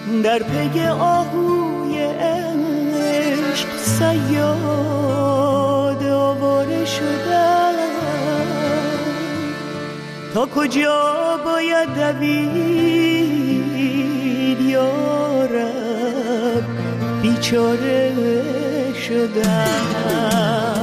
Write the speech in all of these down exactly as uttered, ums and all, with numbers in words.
در پی آهوی عشق صیاد آواره شدم. تا کجا باید دوید یا رب بیچاره شدم.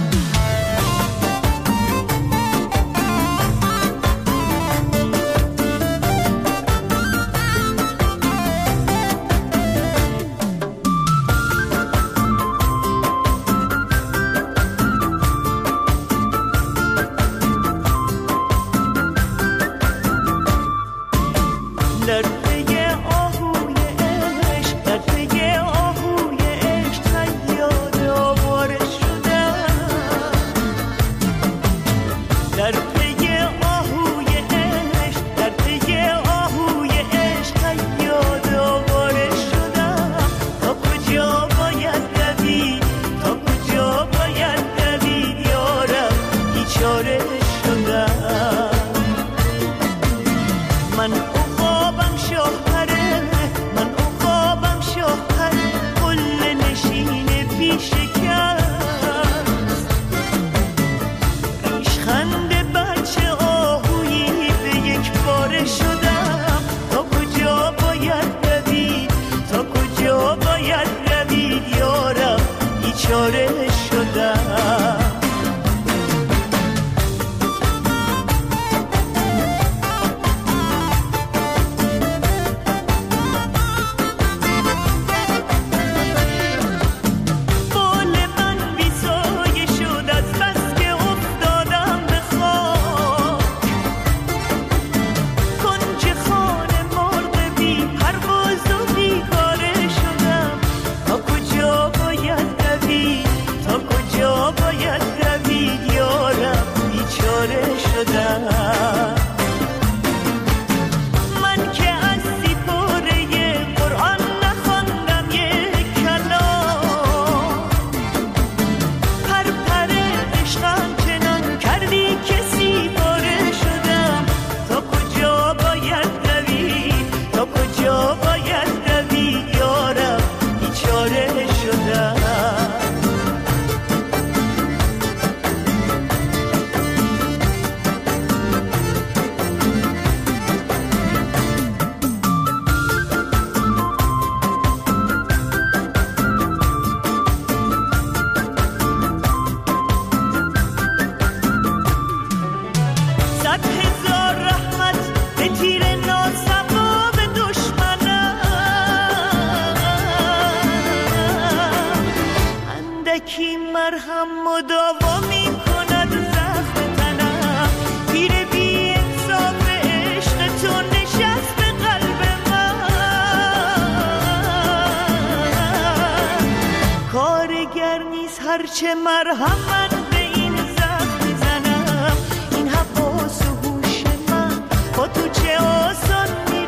هرچه مرهمن به این زخم میزنم، این حواس و هوش من با تو چه آسان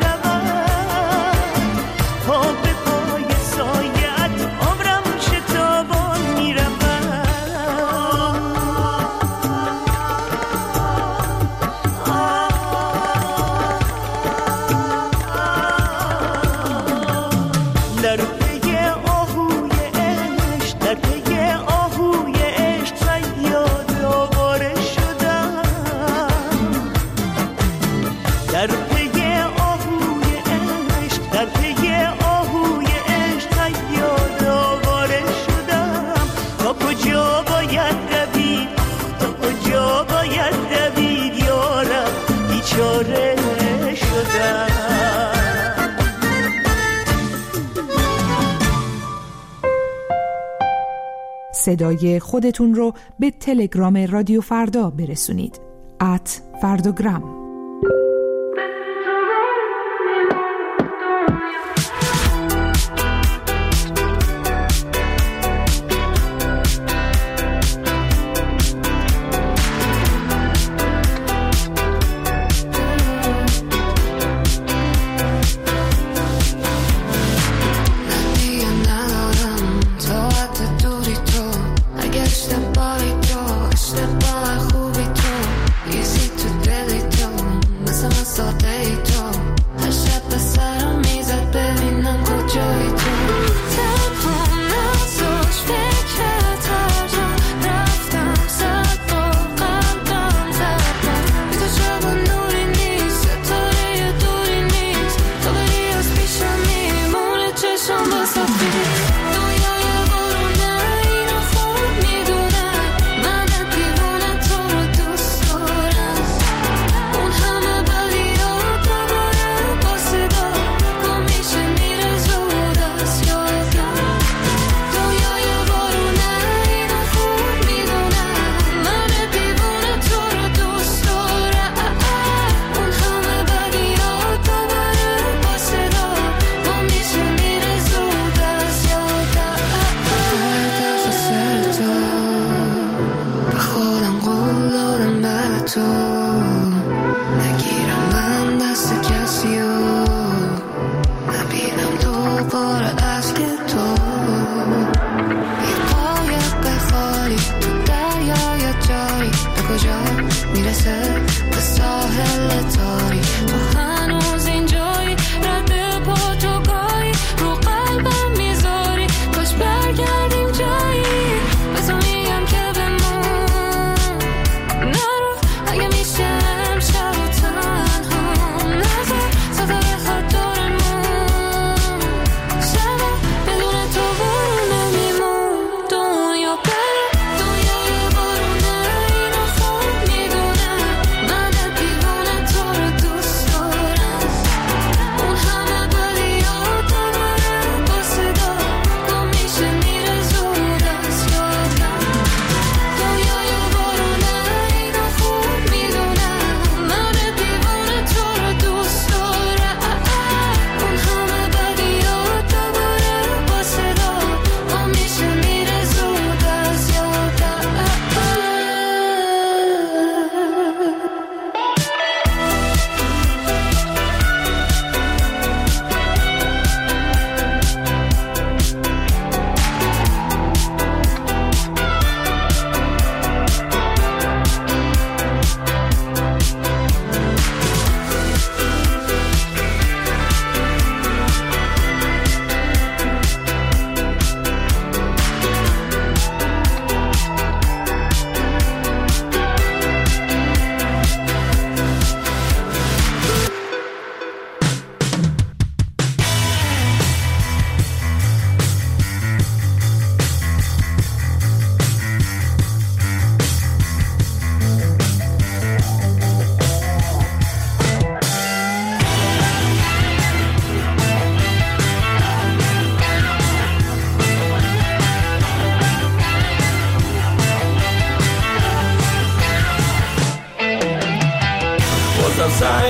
میرود. پا به پای سایت عمرم شتابان میرود. در پی آهوی عشق، در پی صدای خودتون رو به تلگرام رادیو فردا برسونید. ات فردوگرام. Easy to delete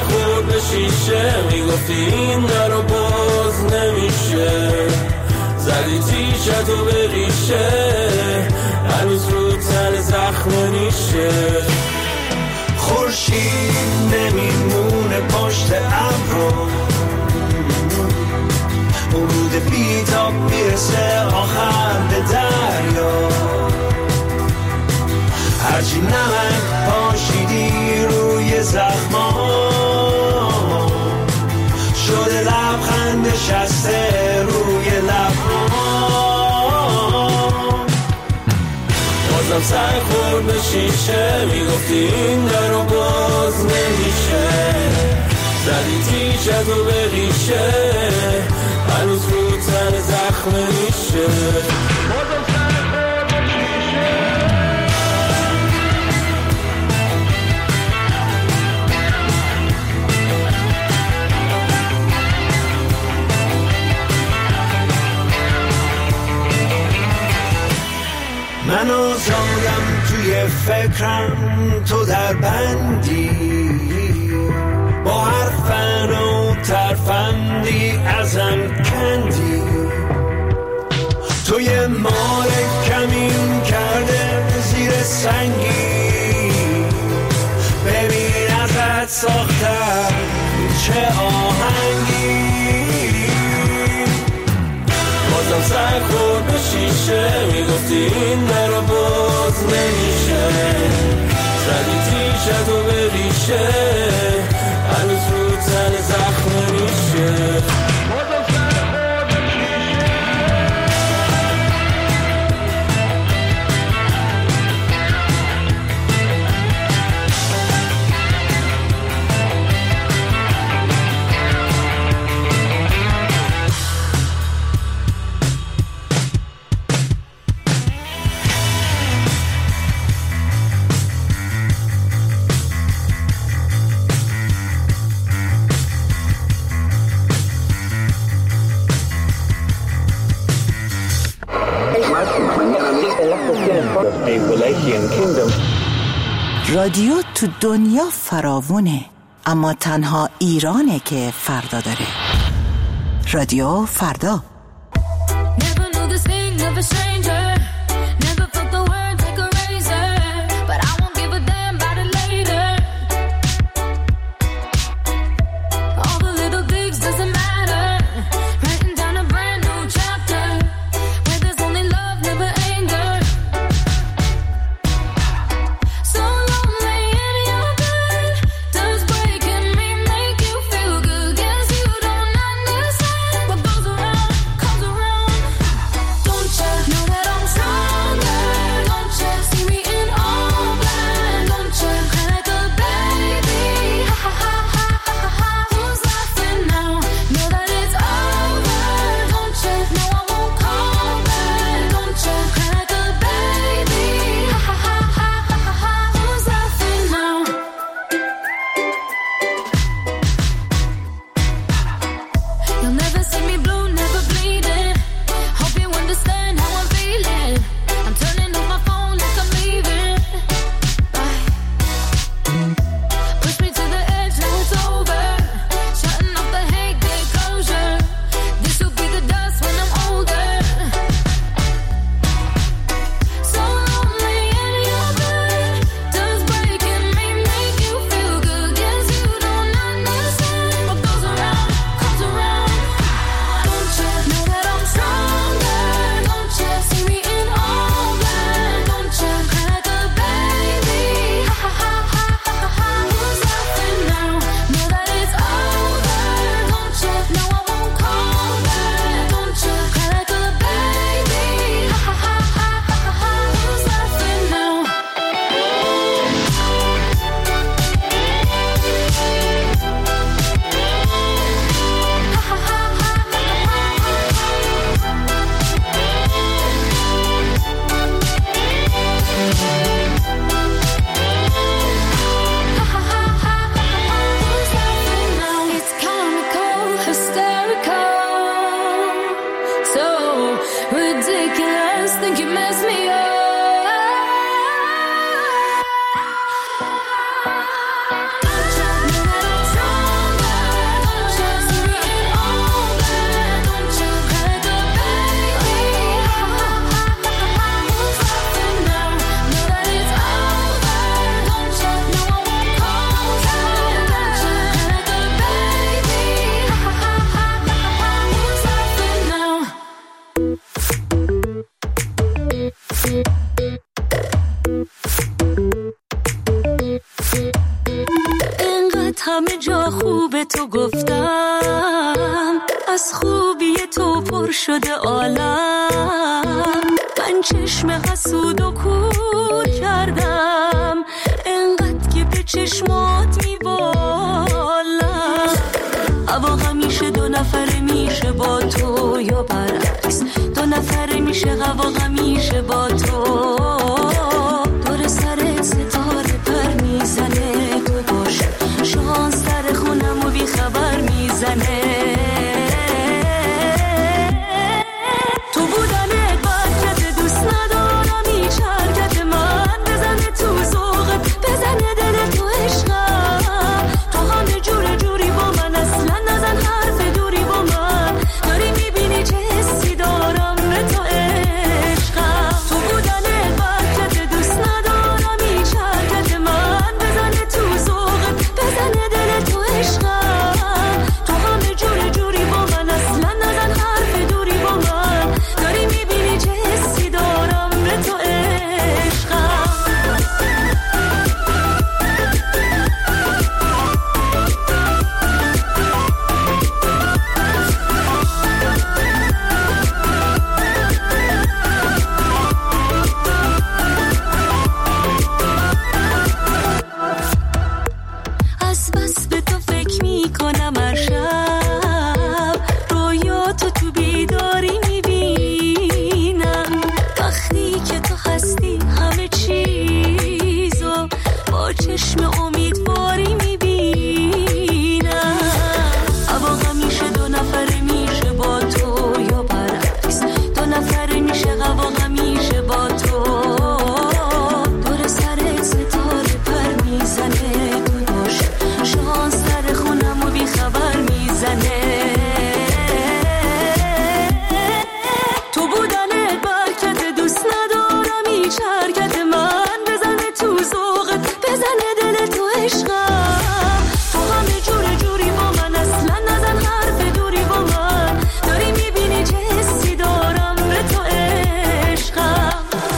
خورد به شیشه میگفتی این درو باز نمیشه، زدی تیشتو به ریشه هنوز رو تن زخم نیشه. خورشید نمیمونه پشت ابرو، ورود بیتاب میرسه آخر به دریا، هرچی نمک پاشیدی روی زخما شده لبخند نشسته روی لبها. بازم سر خورد به شیشه میگفتی این درو باز نمیشه، زدی تیشتو به ریشه هنوز رو تن زخم نیشه. بازم سر خورد به شیشه. من آزادم توی فکرم، تو در بندی با هر فن و ترفندی ازم کندی، تو یه مال کمین کرده زیر سنگی، ببین ازت ساختم چه آهنگی. بازم سر خورد به شیشه میگفتی این درو باز نمیشه، زدی تیشتو به ریشه هنوز رو تن زخم نیشه. بازم سر خورد به رادیو تو دنیا فراوونه، اما تنها ایرانه که فردا داره. رادیو فردا. تو گفتم از خوبی تو پر شده عالم. من چشم حسود و کور کردم انقدر که به چشمات میبالم. هوا همیشه دو نفره میشه با تو یا برعکس، دو نفره میشه هوا همیشه با تو. دور سرت ستاره پر میزنه، تو باش شانس در خونم و بی خبر میزنه. تو بودنت برکت دوست ندارم، هیچ حرکت من بزنه تو ذوقت، بزنه دل تو عشقم. تو همه جور جوری با من، اصلا نزن حرف دوری با من. داری میبینی چه حسی دارم به تو عشقم. تو بودنت برکت دوست ندارم، هیچ حرکت من بزنه تو ذوقت، بزنه دل تو عشقم. تو همه جور جوری با من، اصلا نزن حرف دوری با من. داری میبینی چه حسی دارم به تو عشقم. از بس به تو فکر میکنم هر شب، رویاتو تو بیداری میبینم. وقتی که تو هستی همه چیزو با چشم امیدواری میبینم. هوا همیشه دو نفره میشه با تو یا برعکس، دو نفره میشه هوا همیشه با تو. دور سرت ستاره پر میزنه، تو باش شانس در خونم و بی خبر میزنه. تو بودنت برکت دوست ندارم، هیچ حرکت من بزنه تو ذوقت، بزنه دل تو عشقم. تو همه جور جوری با من، اصلا نزن حرف دوری با من. داری میبینی چه حسی دارم به تو عشقم.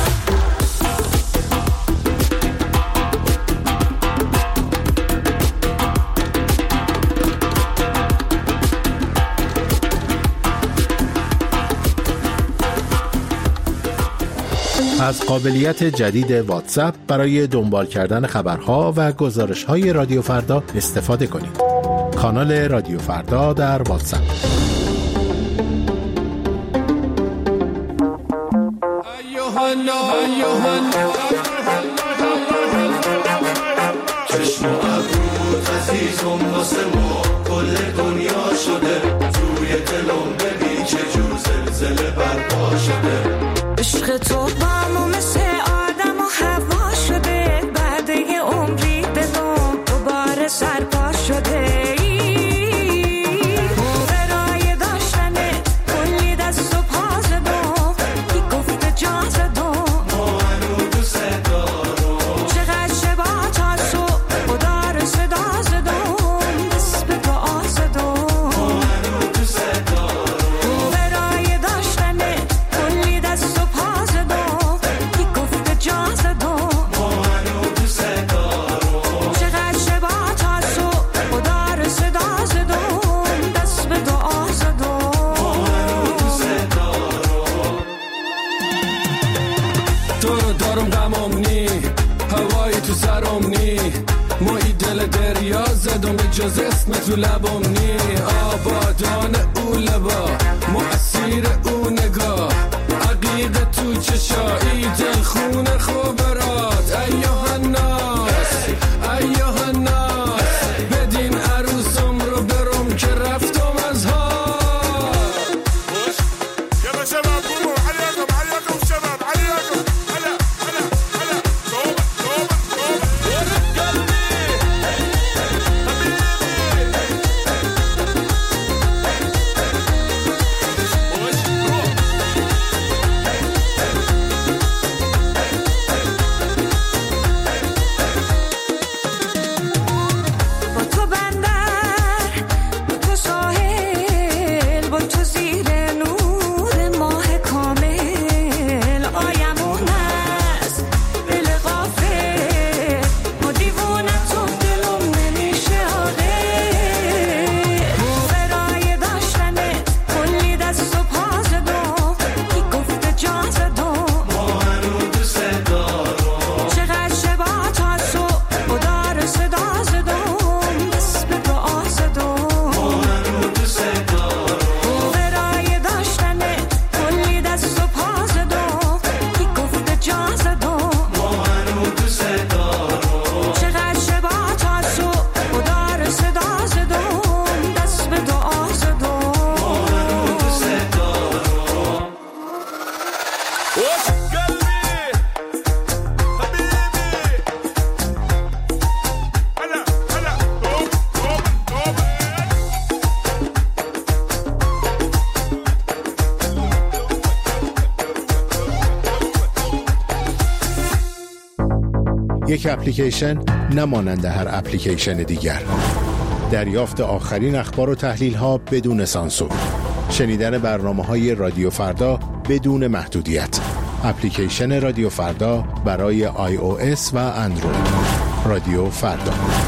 از قابلیت جدید واتساپ برای دنبال کردن خبرها و گزارش‌های رادیو فردا استفاده کنید. کانال رادیو فردا در واتساپ. چشم و ابروت عزیزم واسه ما کل دنیا شده، توی دلم ببین چه جور زلزله برپا شده. عشق تو با ما مثل آدم و هوا شده، بعد یه عمری به نوم دوباره سرپا شده. برای داشتنه کلی دست و پا زدم، کی گفته جا زدم ما هنو دوست دارم. چقدر شبا تا صبح خدا رو صدا زدم، دست به دعا زدم. ما هنو دوست دارم. برای داشتنه کلی دست و پا زدم، کی گفته جا زدم ما هنو دوست دارم. چقدر شبا تا صبح خدا رو صدا زدم، دست به دعا زدم. ما هنو دوست دارم. تو رو دارم غمم نی، هوایی تو سرم نی، ما ای دل دریا زدم به جز اسم تو لبم نی. آبادان او لبا، ما اسیر او نگاه، عقیق تو چشایی دل خونه خوبرات. ایوه الناس ایوه الناس، بدین عروسم رو برم که رفتم از ها. يلا شباب قوموا عليكم عليكم شباب عليكم. هلا هلا هلا توبة توبة توبة قلبي حبيبي. یک اپلیکیشن نمانند هر اپلیکیشن دیگر. دریافت آخرین اخبار و تحلیل ها بدون سانسور. شنیدن برنامه های رادیو فردا بدون محدودیت. اپلیکیشن رادیو فردا برای آی او اس و اندروید. رادیو فردا.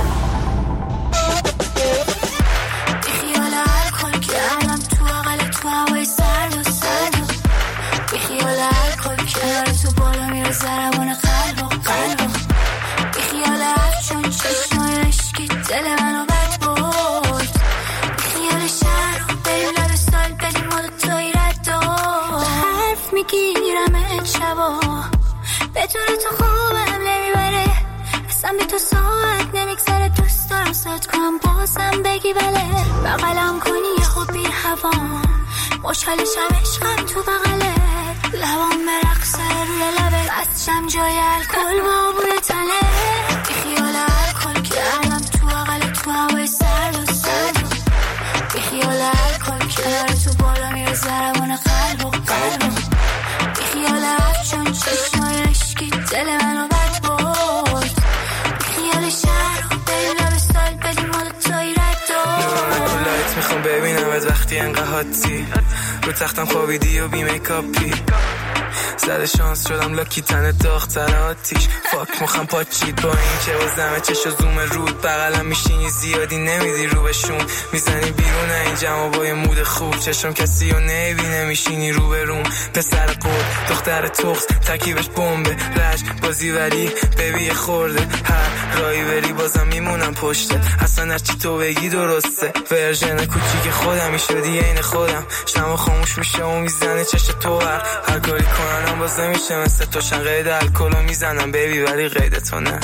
زربان قلب و قلب و بخیال افشون چشمای عشقی دل منو بد برد بخیال شهر و بریم لب سال بدیم ما دوتایی رد دار به حرف میگیرم شبا بدون تو خوبم نمیبره اصلا بی تو ساعت نمیگذره دوست دارم ساعت کنم بازم بگی بله بغلم کنی یه خوب بی هوا مشکلشم عشقم تو بغله لبام برقصه روی لبه بستشم جای الکل با بوی تنه بخیال الکل کردم تو اقل تو هوای سرد و سرد بخیال الکل کنار تو بالا میره زربان قلب و قلب بخیال افشون چشمای عشقی دل منو بد برد بخیال شهر و بریم لب سال بدیم ما دوتایی رد دار لایت میخوام ببینم از وقتی انقدر حاتی رو تختم خوابیدی و بی میکاپی زده شانس شدم لاکی تن داغ‌تر آتیش فاک مخم پاچید با این که بازدمه چش و زوم رود بغلم میشینی زیادی نمیدی رو بهشون میزنی بیرون این جمع با یه مود خوب چشم کسی و نمیبینه میشینی رو به روم پسر قول دختر تخص تکیبش بمبه رج بازی ولی ببی خورده هر رایی بری بازم میمونم پشته اصلا هرچی تو بگی درسته ورژن کوچیک خودم شدی عین خودم شما خاموش میشه و میزنه چش تو هر هر کاری کنم باز نمیشه مثل تو شن قید الکلو میزنم بیبی ولی قید تو نه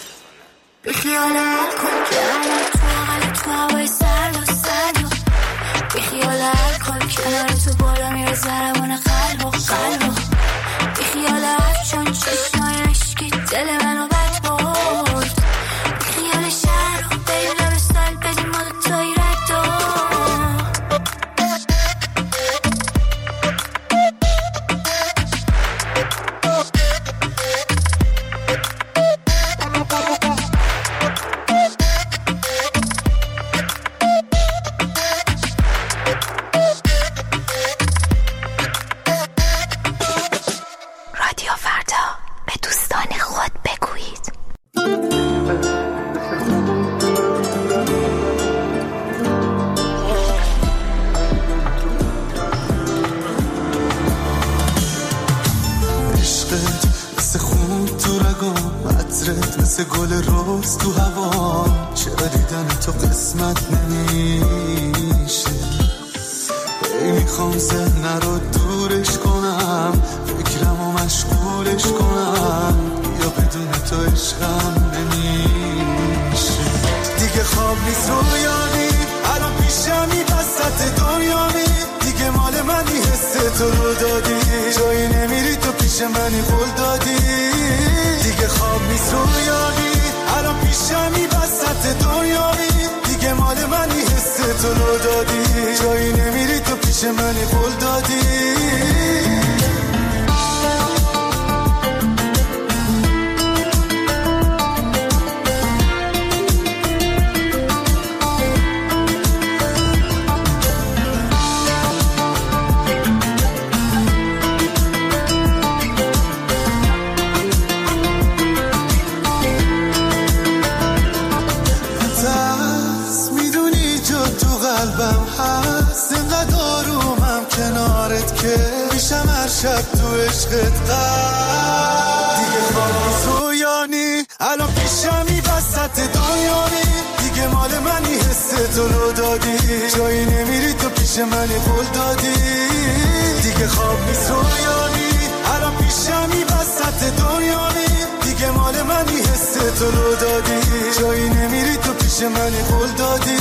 بخیال الکل کنار تو اقل تو هوای سرد و سرد بخیال الکل کنار تو بالا میره زربان قلب و قلب بخیال افشون چشمای عشقی دل منو بد برد بخیال شهر و بریم لب سال بدیم ما دوتایی رد دار مثل گل روز تو هوا چرا دیدن تو قسمت نمیشه ای میخوام ذهن رو دورش کنم فکرم و مشغولش کنم یا بدون تو عشقم نمیشه دیگه خواب نیست رویانی الان پیشمی وسط دنیانی دیگه مال منی حس تو رو دادی جایی نمیری تو پیش منی قول دادی دیگه خواب نیست رویانی الان پیشمی وسط دنیایی دیگه مال منی حس تو رو دادی جایی نمیری تو پیش منی قول دادی شب تو عشقت قد دیگه خواب نیست رویانی الان پیشمی وسط دنیانی دیگه مال منی حس تو رو دادی جایی نمیری تو پیش منی قول دادی دیگه خواب نیست رویانی الان پیشمی وسط دنیانی دیگه مال منی حس تو رو دادی جایی نمیری تو پیش منی قول دادی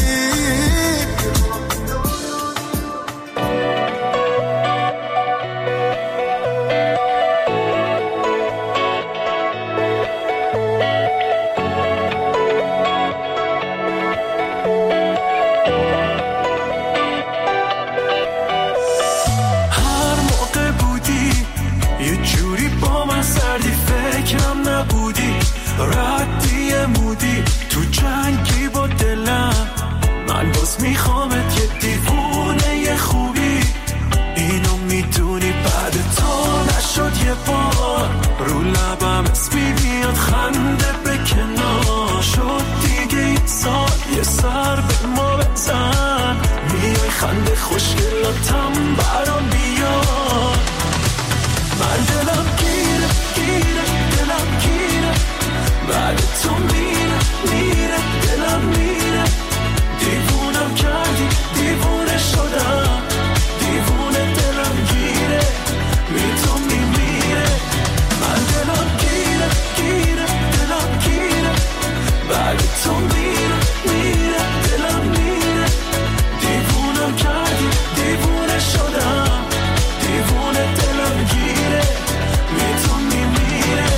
ردی مودی تو جنگی با دلم، من باز میخوامت یه دیوونه خوبی، اینو میدونی بعد تو نشد یه بار، رو لبم اسمی بیاد خنده به کنار، شد دیگه این سال یه سر به ما بزن، میای خنده خوشگلاتم برام بیار، من دلم گیره گیره دلم گیره، بعد تو میره میره دلم میره، دیوونم کردی دیوونه شدم، دیوونه دلم گیره بی تو میمیره، من دلم گیره گیره دلم گیره، بعد تو میره میره دلم میره، دیوونم کردی دیوونه شدم، دیوونه دلم گیره بی تو میمیره.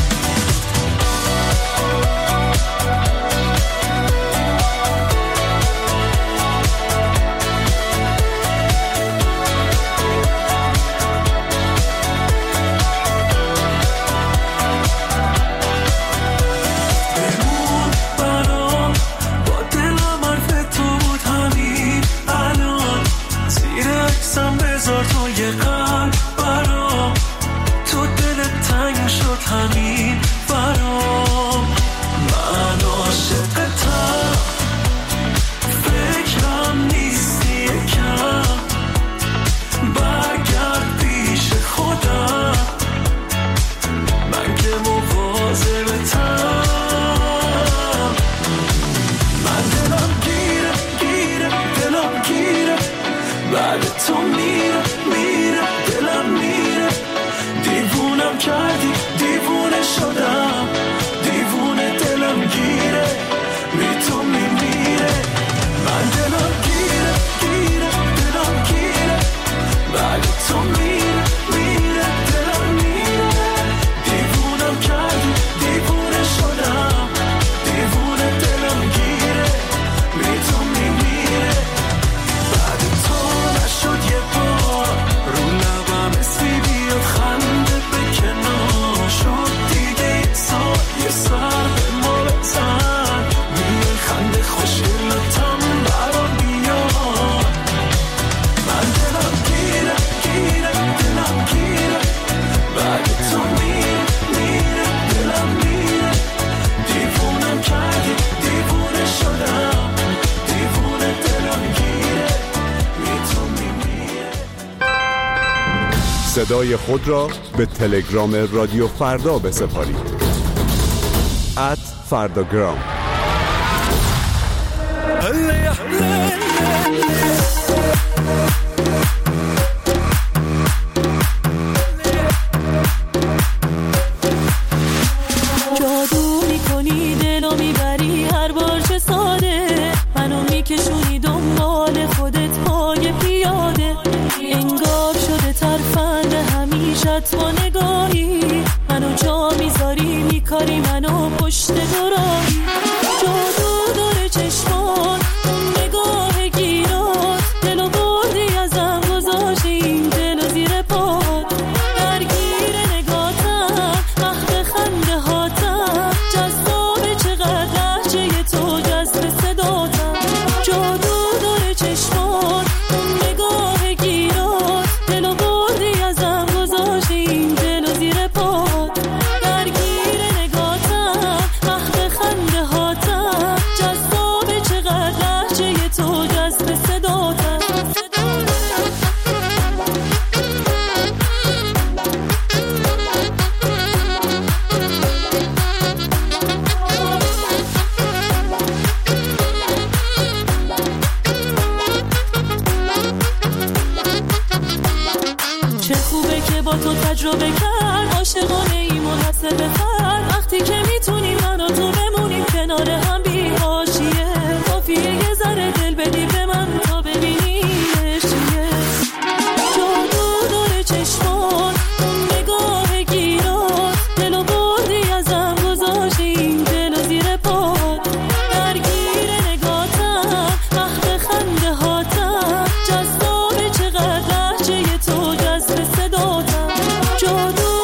صدای خود را به تلگرام رادیو فردا بسپارید. ات فرداگرام. جادو میکنی دلو میبری هر بار چه ساده، منو میکشونی دنبال خودت پای پیاده، انگار شده ترفند همیشت با نگاهی، منو جا میذاری میکاری منو پشت دوراهی، جادو داره چشمان نگاه گیرات، دلو بردی ازم گذاشتی این دلو زیر پات، درگیر نگاتم وقت خنده هاتم، جذاب چقدر لحجه تو جذب صداتم، جادو داره چشمان نگاه گیرات، دلو بردی ازم گذاشتی این دلو زیر پات، درگیر نگاتم وقت خنده هاتم، جذاب چقدر لحجه تو جذب صداتم. چه خوبه که با تو تجربه کرد، عاشقانه ای منحصر به فرد، وقتی که میتونی من و تو بمونیم کنار هم بی حاشیه، کافیه یه ذره دل بدی به من تا ببینیش چیه، جادو داره چشمان نگاه گیرات، دلو بردی ازم گذاشتی این دلو زیر پات، درگیر نگاتم وقت خنده هاتم، جذاب چقدر لحجه تو جذب صداتم، جادو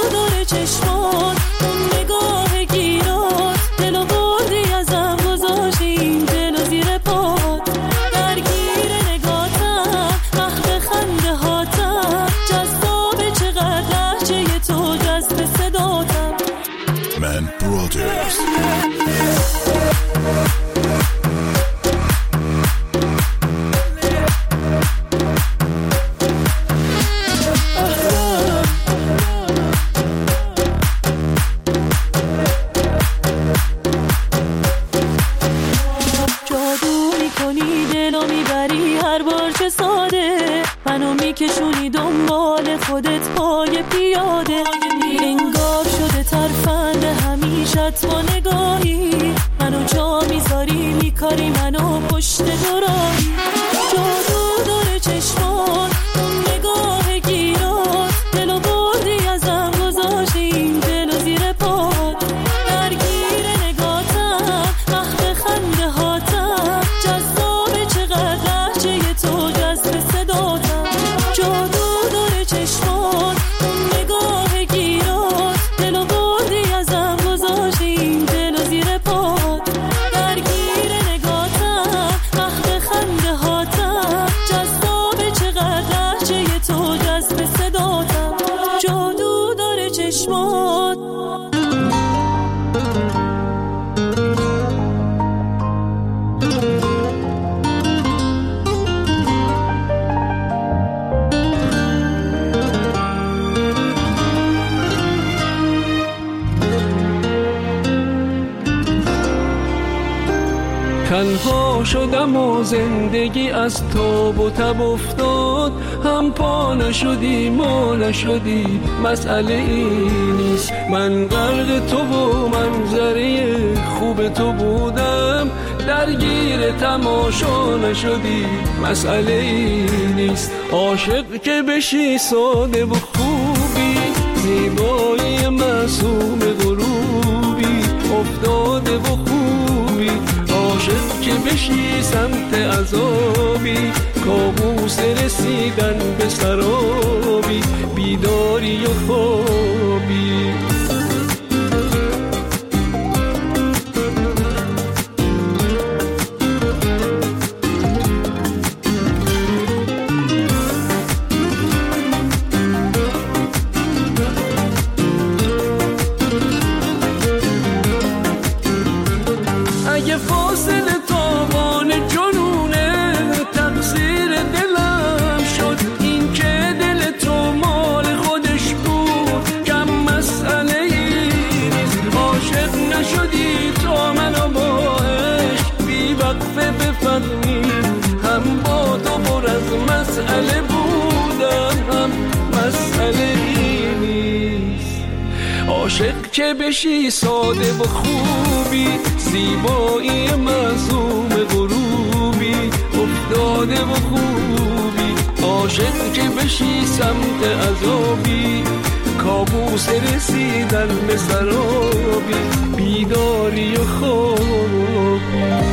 میبری هر بار چه ساده، منو میکشونی دنبال خودت پای پیاده. انگار شده ترفند همیشت با نگاهی، منو جا میذاری میکاری منو پشت دراهی. جادو داره چشمان اون نگاه گیرات، دلو بردی ازم گذاشتی این دلو زیر پات. درگیر نگاتم محو خنده هاتم، جذاب چقدر لحجه تو جذب صداتم. جادو داره چشمان اون نگاه گیرات، دلو بردی ازم گذاشتی این دلو زیر پات. درگیر نگاتم محو خنده هاتم، جذاب چقدر لحجه تو جذب صداتم. جادو داره چشمان. تنها شدم و زندگی از تاب و تب افتاد، هم پا نشدی ما نشدی مسئله ای نیست. من غرق تو و منظره خوب تو بودم، درگیر تماشا نشدی مسئله ای نیست. عاشق که بشی ساده و خوبی، زیبایی معصوم غروبی افتاده و خوبی. عاشق که بشی سمت عذابی، کابوس رسیدن به سرابی، بیداری و خوابی. اگه فاصله تاوان جنونه، تقصیر دلم شد این که دل تو مال خودش بود، کم مسئله ای نیست. عاشق نشدی تا منو با عشق بی وقفه بفهمی، هم با تو پر از مسئله بودم هم مسئله ای نیست. عاشق که بشی ساده و خوبی، زیبایی معصوم غروبی افتاده و خوبی. عاشق که بشی سمت عذابی، کابوس رسیدن به سرابی، بیداری و خوابی.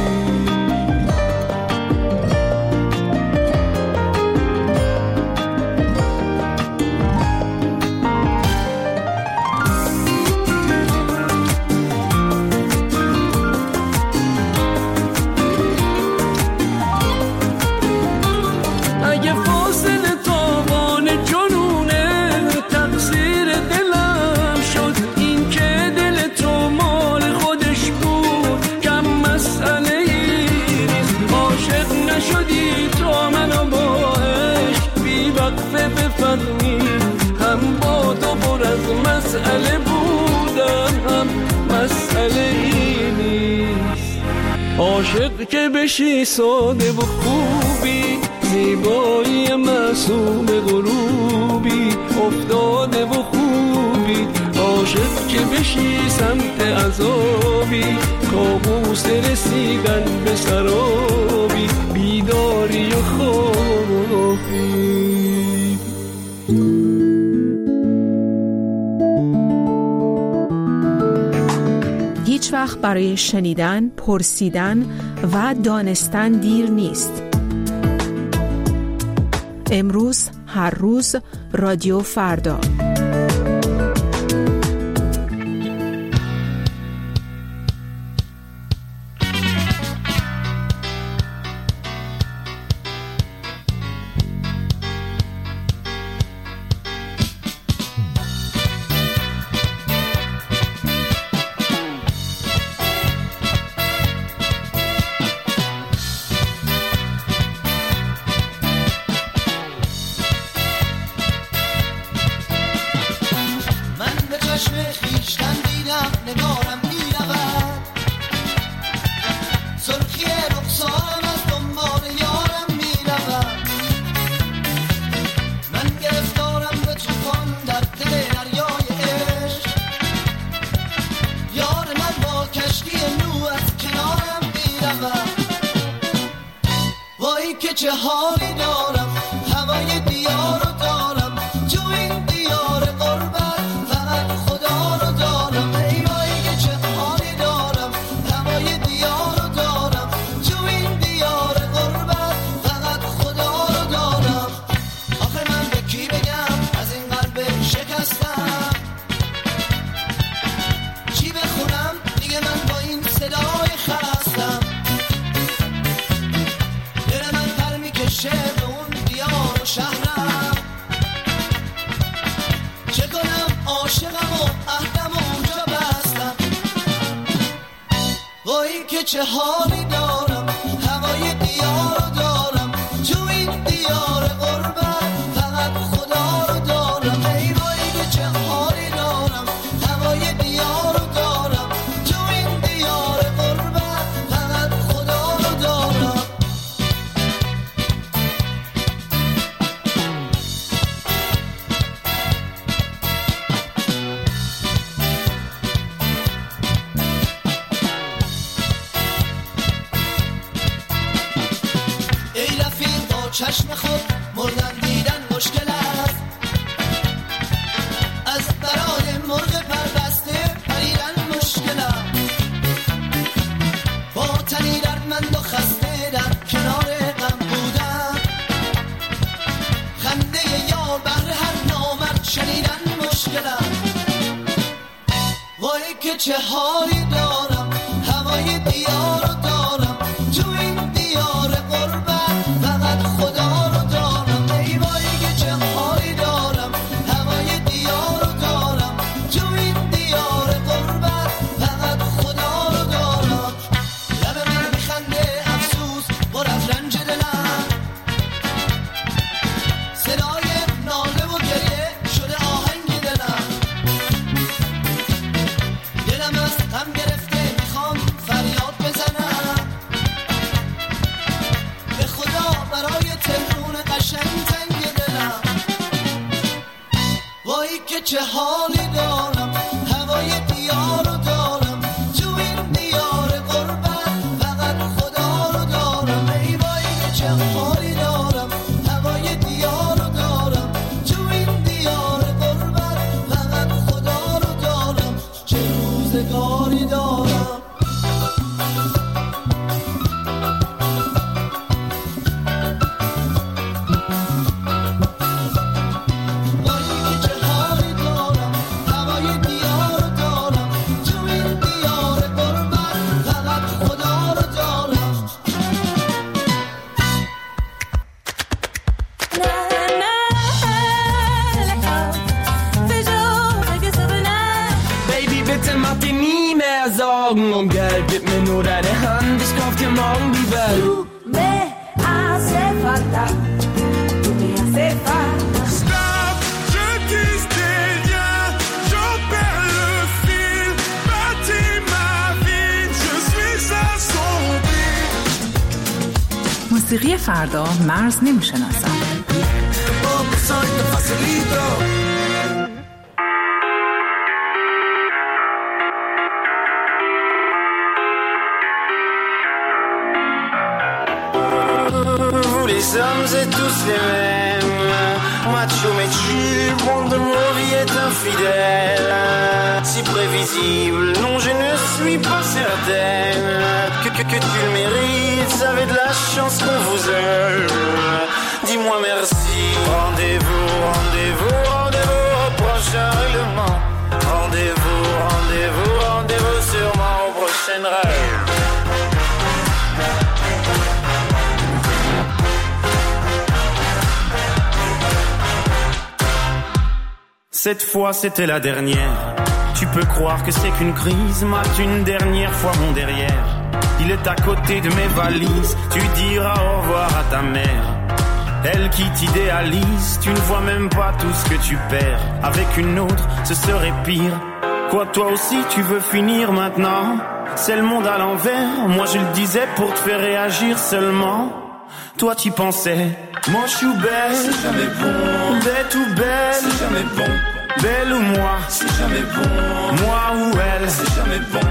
هم با تو پر از مسئله بودم هم مسئله ای نیست. عاشق که بشی ساده و خوبی، زیبایی معصوم غروبی افتاده و خوبی. عاشق که بشی سمت عذابی، کابوس رسیدن به سرابی، بیداری و خوابی. هیچ وقت برای شنیدن، پرسیدن و دانستن دیر نیست. امروز، هر روز، رادیو فردا. چشم خیشتن دیدم نگارم میرود، سرخی رخسارم از دنبال یارم حالی دارم هوای دیار رو دارم تو این دیار غربت فقط خدا رو دارم ای وای که چه حالی دارم هوای دیار رو دارم تو این دیار غربت فقط خدا رو دارم آخه من به کی بگم از این قلب شکستم چی بخونم دیگه من با این صدای خستم دل من پر میکشه به اون دیار و شهرم چه کنم عاشقم و عهدم و اونجا بستم وای که چه حالی دارم هوای دیار رو دارم تو این دیار غربت فقط خدا رو دارم ای وای که چه حالی دارم هوای دیار رو دارم تو این دیار غربت فقط خدا رو دارم ای رفیق با چشم خود مردن دیدن مشکل است از برای مرغ پربسته پریدن مشکل است با تنی دردمند و خسته در کنار غم بودن خنده یار بهر هر نامرد شنیدن مشکل است وای که چه حالی دارم هوای دیار رو دارم تو این دیار غربت فقط خدا رو دارم ای وای که چه حالی دارم هوای دیار رو دارم تو این دیار غربت فقط خدا رو دارم لب من میخنده افسوس پر از رنج دلم صدای ناله و گریه شده آهنگ دلم دلم از غم گرفته میخوام فریاد بزنم به خدا برای تلفون قشنگ تنگ دلم وای که چه حالی دارم هوای دیار رو دارم تو این دیار غربت فقط خدا رو دارم ای وای که چه حالی دارم هوای دیار رو دارم تو این دیار غربت فقط خدا رو دارم چه روزگاری دارم وای که چه حالی دارم هوای دیار رو دارم تو این دیار غربت فقط خدا رو دارم Baby, bitte mach dir nie mehr Sorgen um Geld. Gib mir nur deine Hand, ich kauf dir morgen die Welt. Tu me hace falta, tu me hace falta. Stop, je disais rien, j'en perds le fil. Bâtis ma vie, je suis assombri. موسیقی فردا مرز نمیشناسد. Poco soy, te facilito. Vous les hommes êtes tous les mêmes. Macho mais chill, le monde de nos vies est infidèle. Si prévisible, non je ne suis pas certaine que, que, que tu le mérites, vous avez de la chance qu'on vous aime. Dis-moi merci. Rendez-vous, rendez-vous, rendez-vous au prochain règlement. Rendez-vous, rendez-vous, rendez-vous sûrement au prochain rêve. Cette fois c'était la dernière. Tu peux croire que c'est qu'une crise, mate une dernière fois mon derrière. Il est à côté de mes valises, tu diras au revoir à ta mère. Elle qui t'idéalise, tu ne vois même pas tout ce que tu perds. Avec une autre, ce serait pire. Quoi, toi aussi tu veux finir maintenant? C'est le monde à l'envers, moi je le disais pour te faire réagir seulement. Toi tu pensais, moi je suis belle, c'est jamais bon. Bête ou belle, c'est jamais bon. Belle ou moi, c'est jamais bon. Moi ou elle, c'est jamais bon.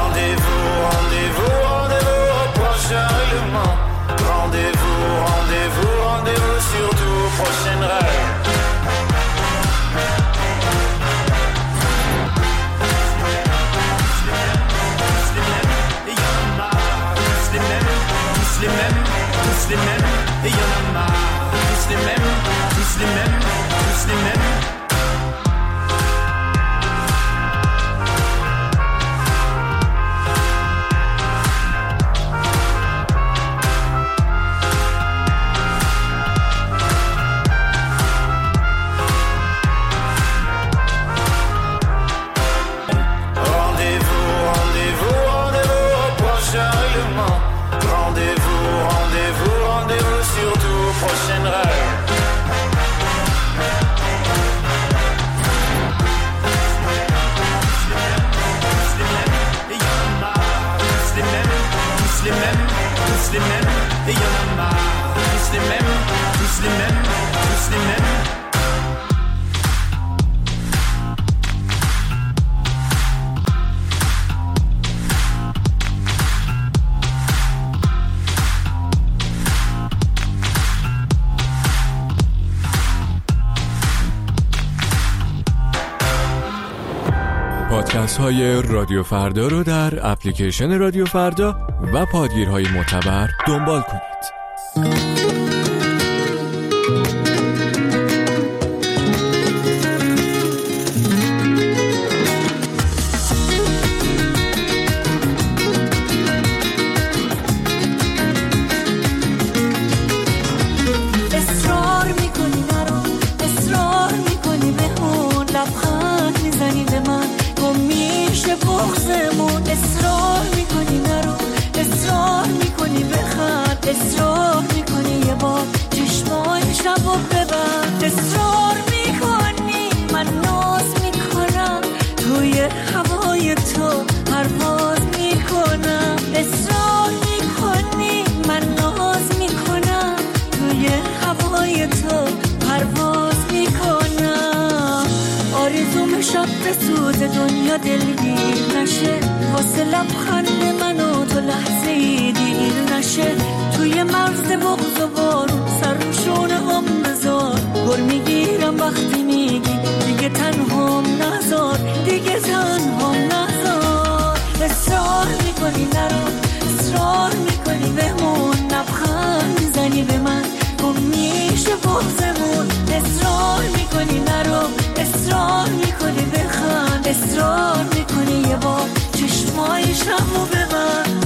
Rendez-vous, rendez-vous, rendez-vous au prochain règlement. Rendez-vous, rendez-vous. مسلمم مسلمم پادکست های رادیو فردا رو در اپلیکیشن رادیو فردا و پادگیرهای معتبر دنبال کنید. اصرار میکنی یه بار چشمای شبو ببند، اصرار میکنی من ناز میکنم توی هوای تو پرواز میکنم، اصرار میکنی من ناز میکنم توی هوای تو پرواز میکنم. آرزوم شب به سود دنیا دلگیر نشه، واسه لبخند من و تو لحظه ای دیر نشه، توی مرز بغض و بارون سر رو شونه هم بذار، گل میگیرم وقتی میگی دیگه تنهام نذار، دیگه تنهام نذار. اصرار میکنی نرو، اصرار میکنی بمون، لبخند میزنی به من گم میشه بغضمون، اصرار میکنی نرو، اصرار میکنی بخند، اصرار میکنی یه بار چشمای شبو ببند.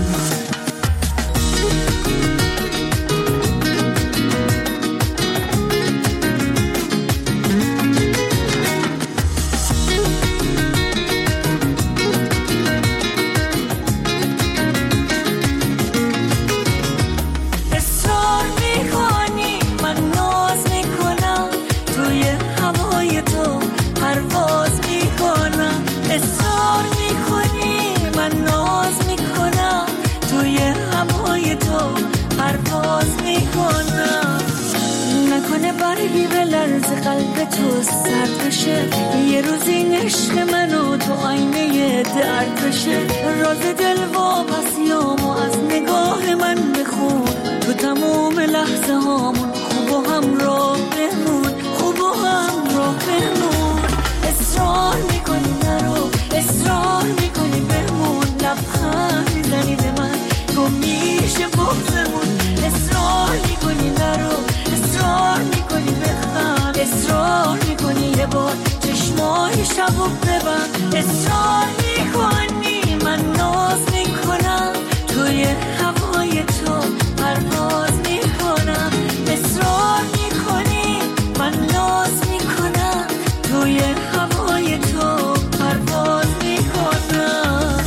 برگی به لرز قلب تو سرد بشه، یه روز این عشق من و تو آینه درد بشه، راز دل واپسیامو از نگاه من بخون، تو تموم لحظه هامون خوب و همراه بمون، خوب و همراه بمون. اصرار میکنی نرو، اصرار میکنی بمون، لبخند میزنی به من گم میشه بغضمون، اصرار میکنی نرو، اصرار میکنی بخند، اصرار میکنی یه بار چشمای شبو ببند، اصرار میکنی من ناز میکنم توی هوای تو پرواز میکنم، اصرار میکنی من ناز میکنم توی هوای تو پرواز میکنم.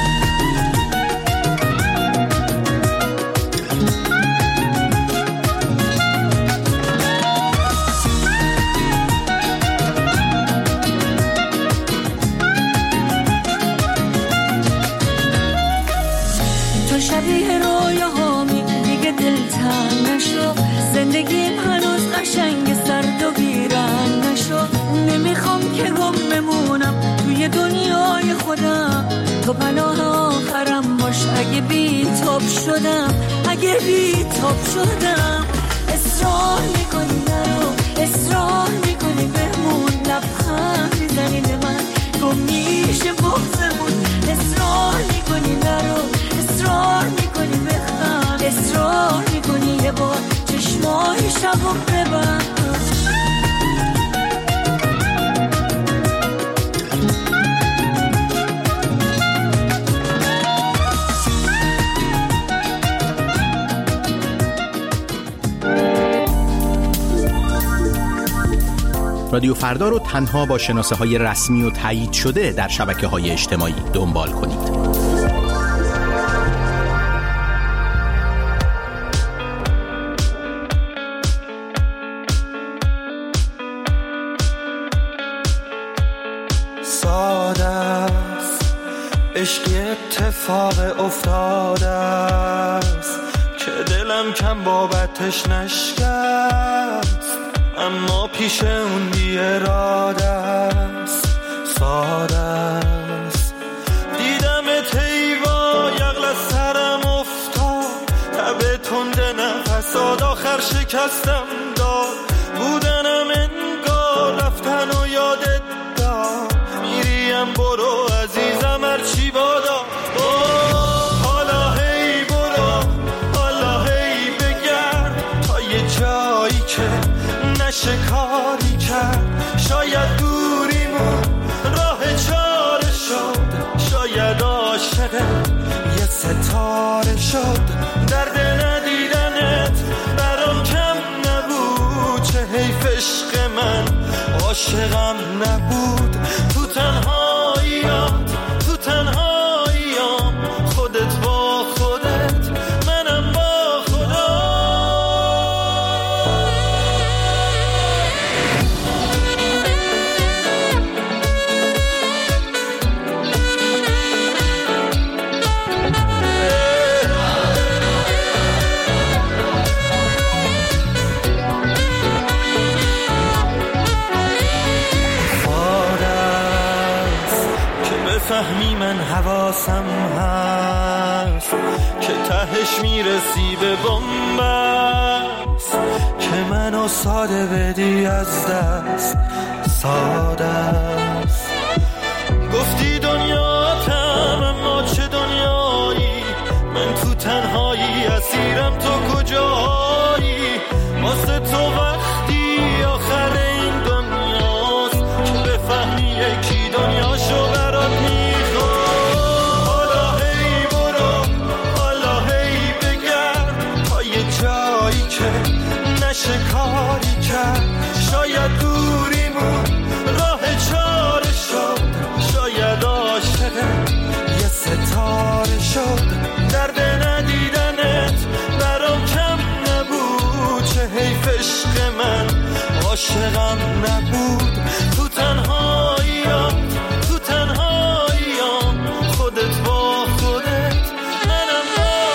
شبیه رویاهامی دیگه دلتنگ نشو، زندگیم هنوز قشنگ سرد و بیرنگ نشو، نمیخوام که گم بمونم توی دنیای خودم، تو پناه آخرم باش اگه بی تاب شدم، اگه بی تاب شدم. اصرار میکنی نرو، اصرار میکنی بمون، لبخند میزنی به من گم میشه بغضمون، اصرار میکنی نرو، اصرار میکنی بخند، اصرار میکنی یه بار چشمای شبو ببند. رادیو فردا رو تنها با شناسه های رسمی و تایید شده در شبکه های اجتماعی دنبال کنید. عشقی اتفاق افتاده است که دلم کم بابتش نشکست، اما پیش اون بی‌اراده است، ساده است. دیدمت هیوا یغل از سرم افتاد، تب تنده نفسات آخر شکستم داد. بودنم انگار رفتن و یادت داد، میریم برو عزیزم هرچی بادا. حالا هی برو، حالا هی بگرد تا یه جایی که نشه کاری کرد. شاید دوریمون راه چاره شد، شاید عاشق یه ستاره شد. درد ندیدنت برام کم نبود، چه حیف عشق من عاشقم نبود. تو تنهاییام، تو تنهاییام، خودت با خودت منم با خدا. فهمی من حواسم هست که تهش میرسی به بنبست، که منو ساده بدی از دست، ساده است. گفتی دنیاتم اما چه دنیایی، من تو تنهایی اسیرم تو کجایی. واسه تو وقتی آخر این دنیاست که بفهمی یکی دنیاشو برات میخواد. حالا هی برو، حالا هی بگرد تا یه جایی که نشه کاری کرد. شاید دوریمون راه چاره شد، شاید عاشق یه ستاره شد. درد ندیدنت برام کم نبود، چه حیف عشق من عاشقم نبود. تو تنهاییام، تو تنهاییام، خودت با خودت منم با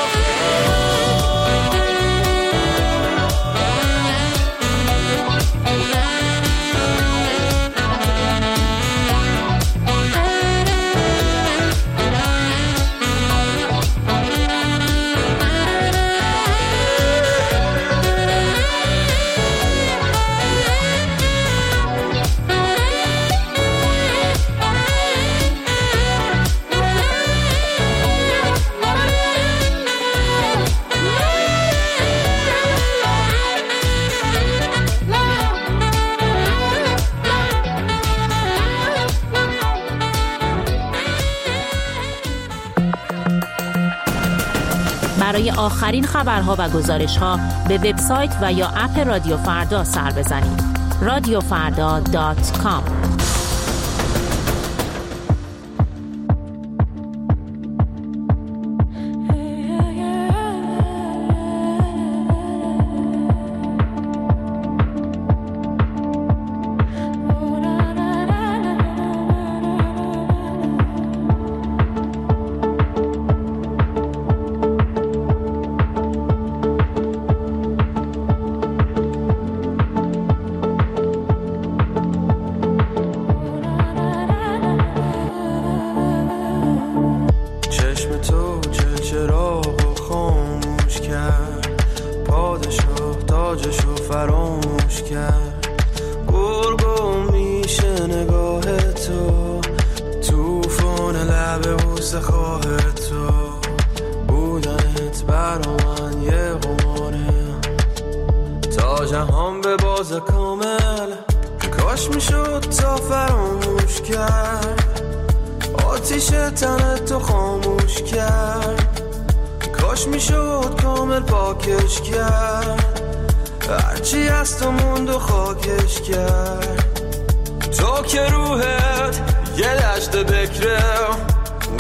برای آخرین خبرها و گزارش‌ها به وبسایت و یا اپ رادیو فردا سر بزنید. رادیو فردا دات کام.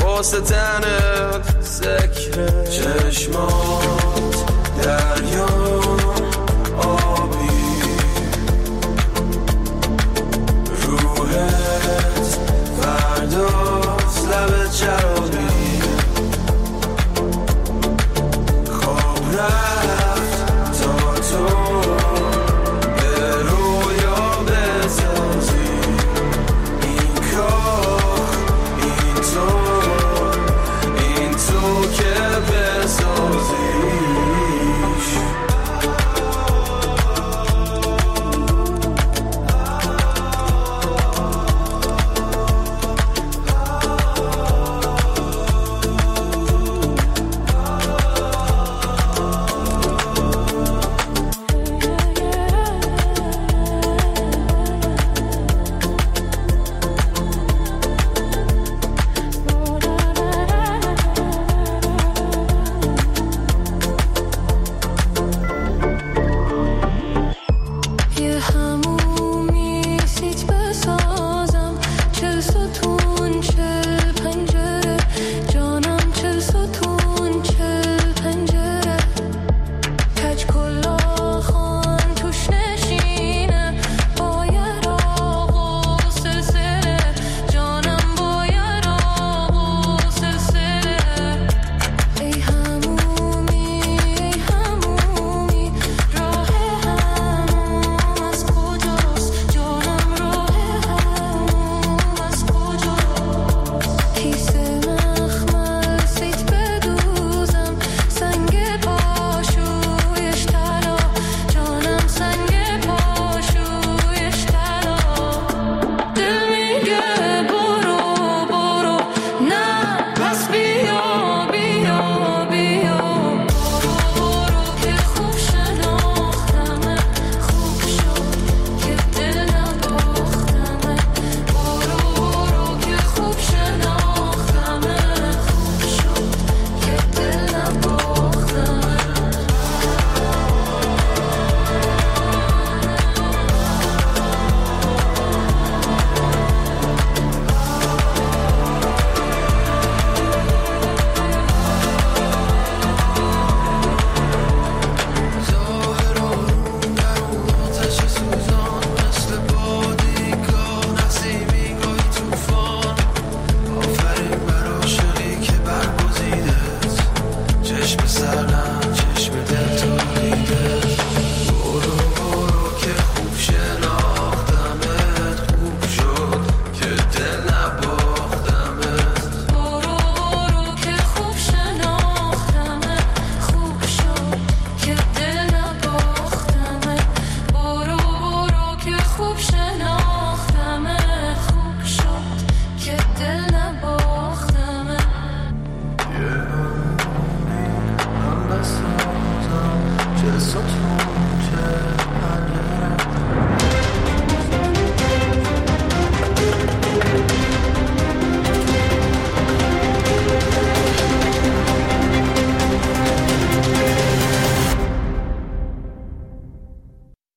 چشمات دریا